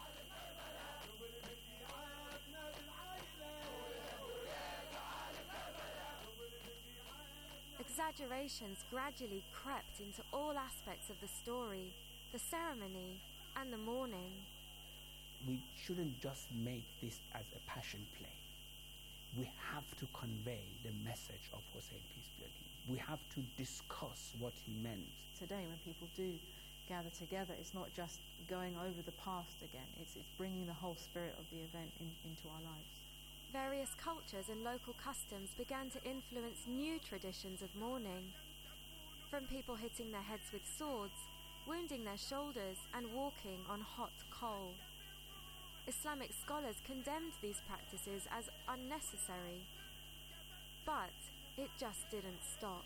Exaggerations gradually crept into all aspects of the story, the ceremony, and the mourning. We shouldn't just make this as a passion play. We have to convey the message of Hussein, peace be upon him. We have to discuss what he meant. Today, when people do gather together, it's not just going over the past again, it's bringing the whole spirit of the event into our lives. Various cultures and local customs began to influence new traditions of mourning. From people hitting their heads with swords, wounding their shoulders, and walking on hot coal. Islamic scholars condemned these practices as unnecessary. But it just didn't stop.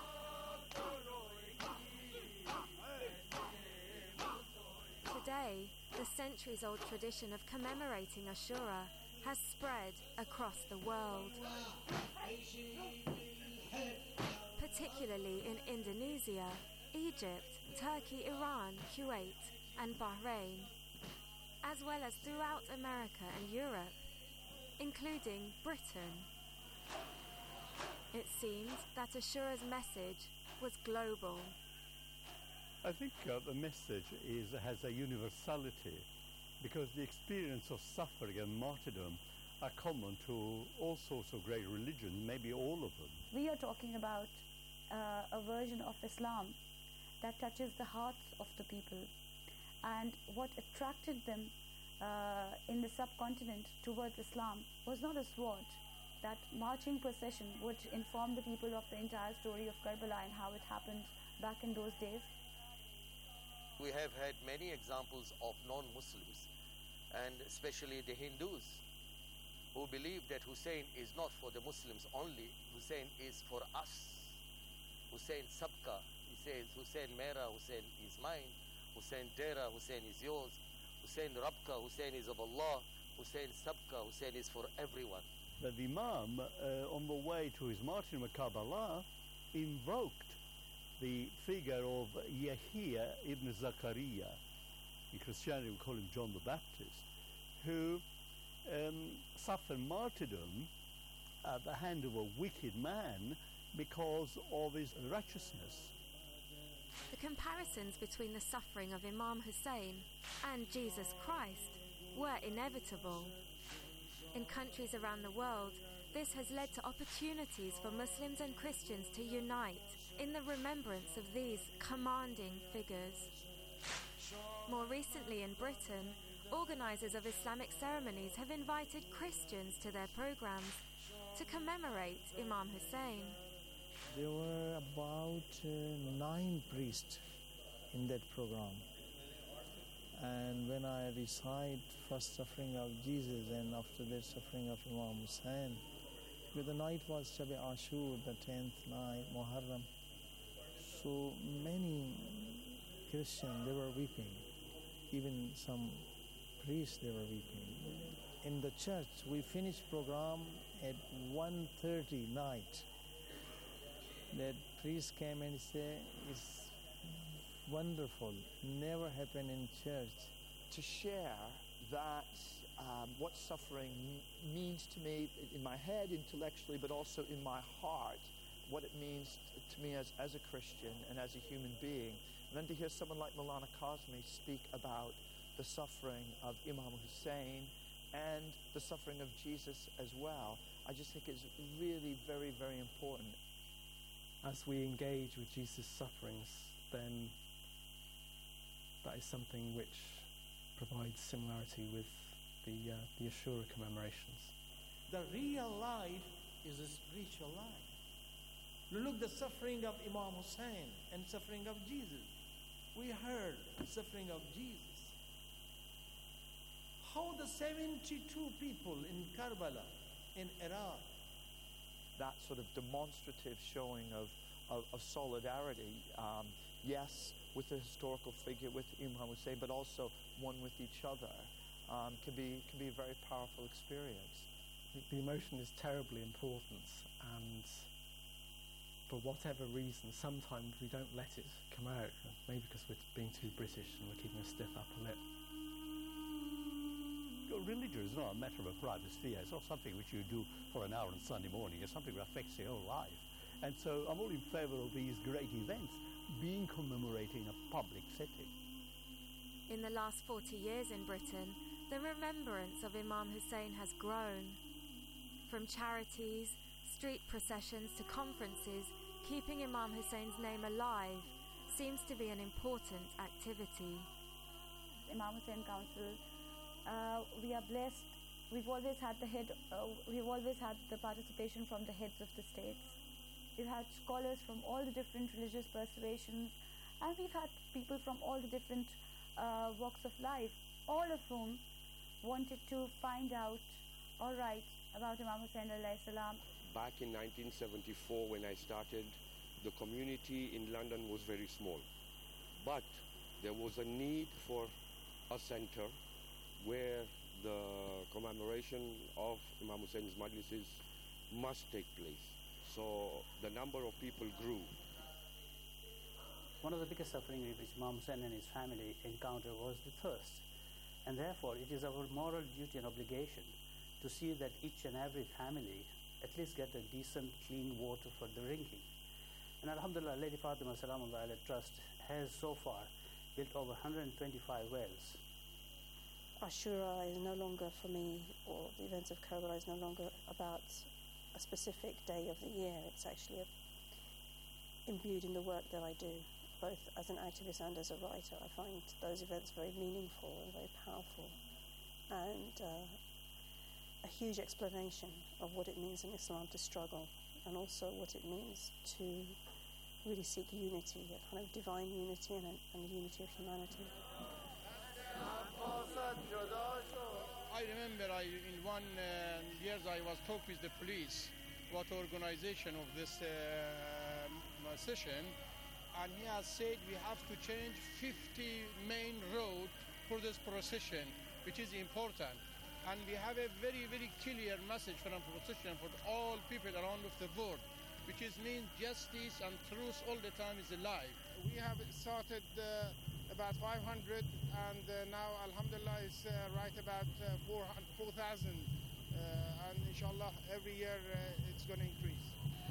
Today, the centuries-old tradition of commemorating Ashura has spread across the world, particularly in Indonesia, Egypt, Turkey, Iran, Kuwait, and Bahrain, as well as throughout America and Europe, including Britain. It seemed that Ashura's message was global. I think the message has a universality, because the experience of suffering and martyrdom are common to all sorts of great religions, maybe all of them. We are talking about a version of Islam that touches the hearts of the people, and what attracted them in the subcontinent towards Islam was not a sword. That marching procession would inform the people of the entire story of Karbala and how it happened back in those days. We have had many examples of non-Muslims, and especially the Hindus, who believe that Hussein is not for the Muslims only. Hussein is for us. Hussein sabka. He says, Hussein mera, Hussein is mine. Hussein tera, Hussein is yours. Hussein rabka, Hussein is of Allah. Hussein sabka, Hussein is for everyone. The Imam, on the way to his martyrdom at Karbala, invoked the figure of Yahya ibn Zakaria. In Christianity we call him John the Baptist, who suffered martyrdom at the hand of a wicked man because of his righteousness. The comparisons between the suffering of Imam Hussein and Jesus Christ were inevitable. In countries around the world, this has led to opportunities for Muslims and Christians to unite in the remembrance of these commanding figures. More recently in Britain, organisers of Islamic ceremonies have invited Christians to their programmes to commemorate Imam Hussein. There were about 9 priests in that program. And when I recite first suffering of Jesus and after that suffering of Imam Hussein, the night was Shab Ashur, the 10th night, Muharram. So many Christians, they were weeping. Even some priests, they were weeping. In the church, we finished program at 1:30 night. That priest came and said, it's wonderful, never happened in church. To share that what suffering means to me in my head intellectually, but also in my heart, what it means to me as a Christian and as a human being. And then to hear someone like Maulana Kazmi speak about the suffering of Imam Hussein and the suffering of Jesus as well, I just think it's really very, very important. as we engage with Jesus' sufferings, then that is something which provides similarity with the Ashura commemorations. The real life is a spiritual life. Look, the suffering of Imam Hussein and suffering of Jesus. We heard suffering of Jesus. How the 72 people in Karbala, in Iraq. That sort of demonstrative showing of solidarity, yes, with the historical figure, with Imam Hussein, but also one with each other, can be a very powerful experience. The emotion is terribly important, and for whatever reason, sometimes we don't let it come out, maybe because we're being too British and we're keeping a stiff upper lip. Religion is not a matter of a private sphere. It's not something which you do for an hour on Sunday morning. It's something that affects your whole life. And so I'm all in favour of these great events being commemorated in a public setting. In the last 40 years in Britain, the remembrance of Imam Hussein has grown. From charities, street processions to conferences, keeping Imam Hussein's name alive seems to be an important activity. Imam Hussein Council, we are blessed. We've always had the participation from the heads of the states. We've had scholars from all the different religious persuasions, and we've had people from all the different walks of life, all of whom wanted to find out, all right, about Imam Hussein alayhi salam. Back in 1974, when I started, the community in London was very small. But there was a need for a center where the commemoration of Imam Hussein's majlises must take place. So the number of people grew. One of the biggest suffering which Imam Hussein and his family encountered was the thirst. And therefore, it is our moral duty and obligation to see that each and every family at least get a decent, clean water for drinking. And Alhamdulillah, Lady Fatima Salamullah Alayha Trust has so far built over 125 wells. Ashura is no longer for me, or the events of Karbala is no longer about a specific day of the year. It's actually imbued in the work that I do, both as an activist and as a writer. I find those events very meaningful and very powerful, and a huge explanation of what it means in Islam to struggle, and also what it means to really seek unity, a kind of divine unity and a unity of humanity. I remember in one years I was talking with the police about organization of this session, and he has said we have to change 50 main road for this procession, which is important. And we have a very, very clear message from procession for all people around of the world, which is means justice and truth all the time is alive. We have started about 500, and now Alhamdulillah is right about 4,000, and inshallah every year it's going to increase.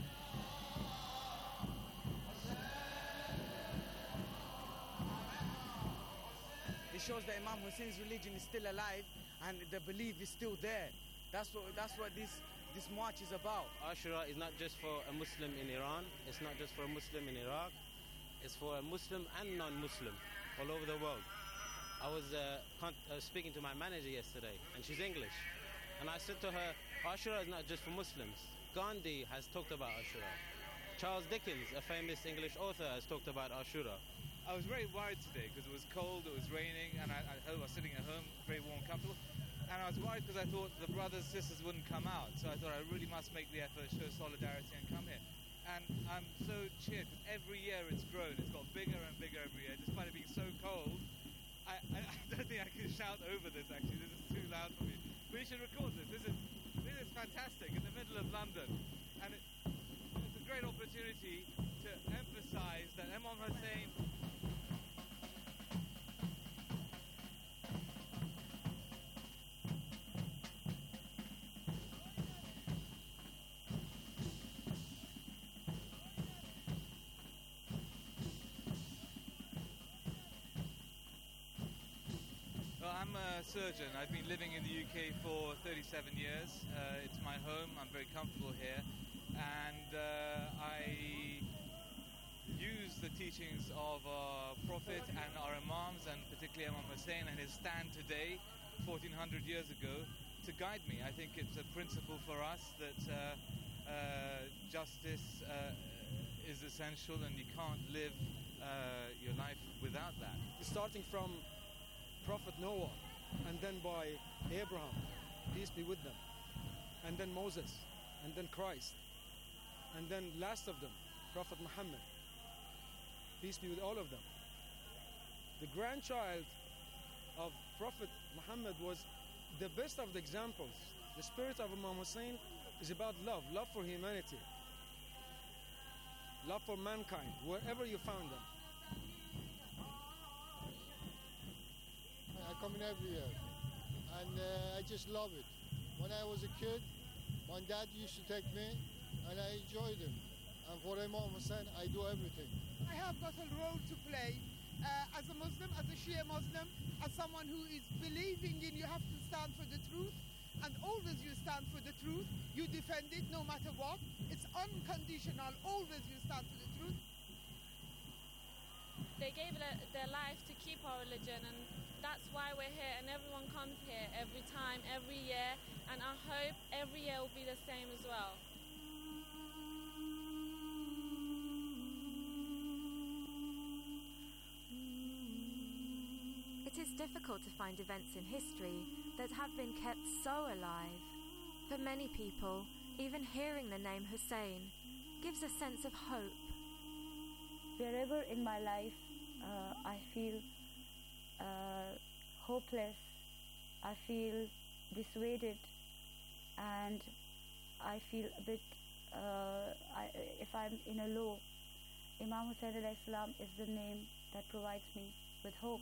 It shows that Imam Hussein's religion is still alive and the belief is still there. That's what this march is about. Ashura is not just for a Muslim in Iran, it's not just for a Muslim in Iraq, it's for a Muslim and non-Muslim all over the world. I was speaking to my manager yesterday, and she's English, and I said to her, Ashura is not just for Muslims. Gandhi has talked about Ashura. Charles Dickens, a famous English author, has talked about Ashura. I was very worried today because it was cold, it was raining, and I was sitting at home, very warm, comfortable. And I was worried because I thought the brothers and sisters wouldn't come out. So I thought I really must make the effort, show solidarity and come here. And I'm so cheered because every year it's grown. It's got bigger and bigger every year. Despite it being so cold, I don't think I can shout over this actually. This is too loud for me. We should record this. This is fantastic in the middle of London. And it's a great opportunity to emphasize that Imam Hussein I'm a surgeon. I've been living in the UK for 37 years. It's my home. I'm very comfortable here. And I the teachings of our Prophet and our Imams, and particularly Imam Hussein and his stand today, 1400 years ago, to guide me. I think it's a principle for us that justice is essential, and you can't live your life without that. Starting from Prophet Noah, and then by Abraham, peace be with them, and then Moses, and then Christ, and then last of them, Prophet Muhammad, peace be with all of them. The grandchild of Prophet Muhammad was the best of the examples. The spirit of Imam Hussein is about love for humanity, love for mankind, wherever you found them. I come in every year, and I just love it. When I was a kid, my dad used to take me, and I enjoyed him. And for Imam Hussein, I do everything. I have got a role to play as a Muslim, as a Shia Muslim, as someone who is believing in you have to stand for the truth, and always you stand for the truth. You defend it no matter what. It's unconditional. Always you stand for the truth. They gave their life to keep our religion, and that's why we're here, and everyone comes here every time, every year, and I hope every year will be the same as well. It is difficult to find events in history that have been kept so alive. For many people, even hearing the name Hussein gives a sense of hope. Wherever in my life I feel hopeless, I feel dissuaded, and I feel a bit, if I'm in a low, Imam Hussein alayhi salam is the name that provides me with hope.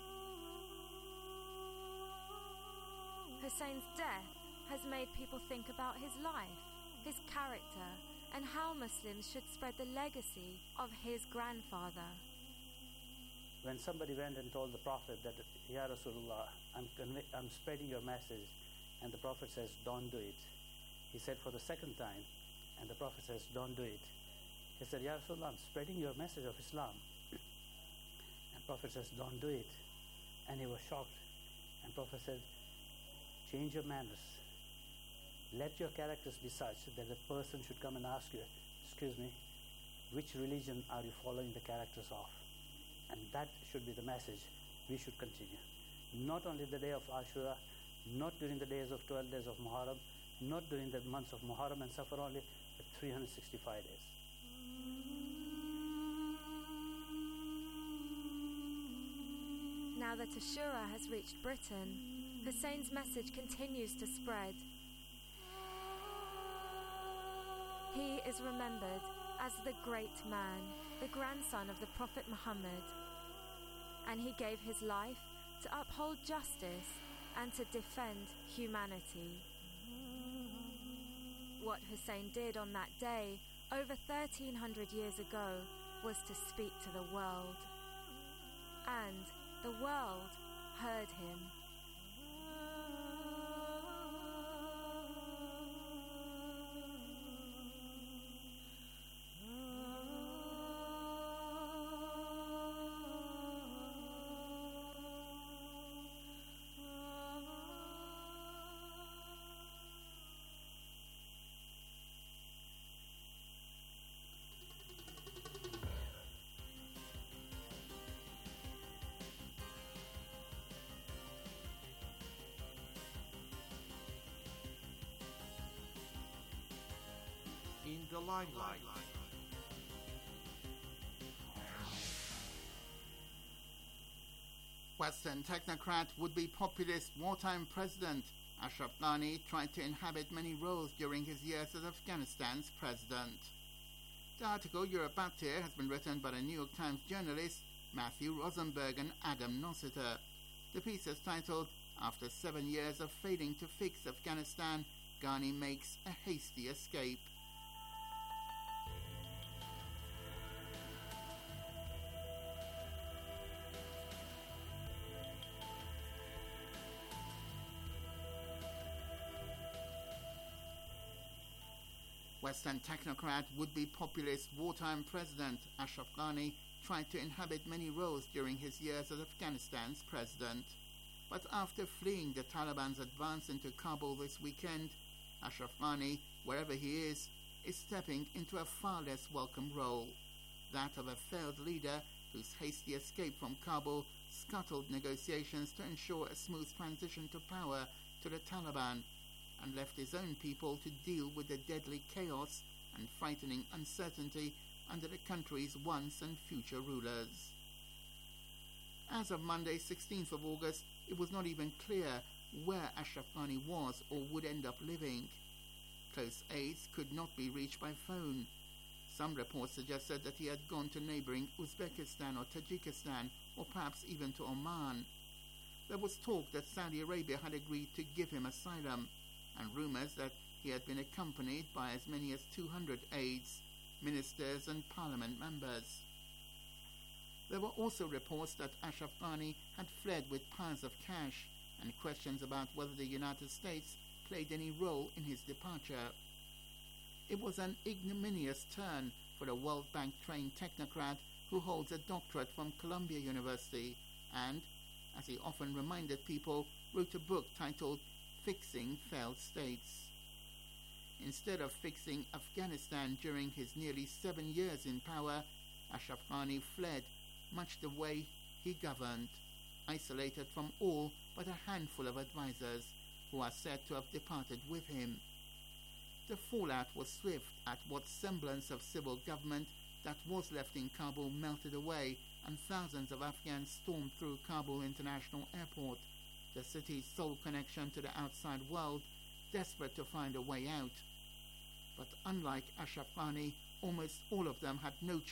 Hussein's death has made people think about his life, his character, and how Muslims should spread the legacy of his grandfather. When somebody went and told the Prophet that, Ya Rasulullah, I'm spreading your message, and the Prophet says, don't do it. He said for the second time, and the Prophet says, don't do it. He said, Ya Rasulullah, I'm spreading your message of Islam. And the Prophet says, don't do it. And he was shocked. And the Prophet said, change your manners. Let your characters be such that the person should come and ask you, excuse me, which religion are you following the characters of? And that should be the message we should continue. Not only the day of Ashura, not during the days of 12 days of Muharram, not during the months of Muharram and Safar only, but 365 days. Now that Ashura has reached Britain, Hussein's message continues to spread. He is remembered as the great man, the grandson of the Prophet Muhammad, and he gave his life to uphold justice and to defend humanity. What Hussein did on that day, over 1300 years ago, was to speak to the world. And the world heard him. In the limelight. Western technocrat, would-be populist, wartime president Ashraf Ghani tried to inhabit many roles during his years as Afghanistan's president. The article you're about to hear has been written by the New York Times journalists Matthew Rosenberg and Adam Nossiter. The piece is titled, After 7 years of failing to fix Afghanistan, Ghani makes a hasty escape. Western technocrat, would-be populist, wartime president Ashraf Ghani tried to inhabit many roles during his years as Afghanistan's president. But after fleeing the Taliban's advance into Kabul this weekend, Ashraf Ghani, wherever he is stepping into a far less welcome role, that of a failed leader whose hasty escape from Kabul scuttled negotiations to ensure a smooth transition to power to the Taliban and left his own people to deal with the deadly chaos and frightening uncertainty under the country's once and future rulers. As of Monday, 16th of August, it was not even clear where Ashraf Ghani was or would end up living. Close aides could not be reached by phone. Some reports suggested that he had gone to neighboring Uzbekistan or Tajikistan, or perhaps even to Oman. There was talk that Saudi Arabia had agreed to give him asylum, and rumours that he had been accompanied by as many as 200 aides, ministers and parliament members. There were also reports that Ashraf Ghani had fled with piles of cash, and questions about whether the United States played any role in his departure. It was an ignominious turn for a World Bank-trained technocrat who holds a doctorate from Columbia University and, as he often reminded people, wrote a book titled Fixing Failed States. Instead of fixing Afghanistan during his nearly 7 years in power, Ashraf Ghani fled much the way he governed, isolated from all but a handful of advisers who are said to have departed with him. The fallout was swift as what semblance of civil government that was left in Kabul melted away, and thousands of Afghans stormed through Kabul International Airport, the city's sole connection to the outside world, desperate to find a way out. But unlike Ashraf Ghani, almost all of them had no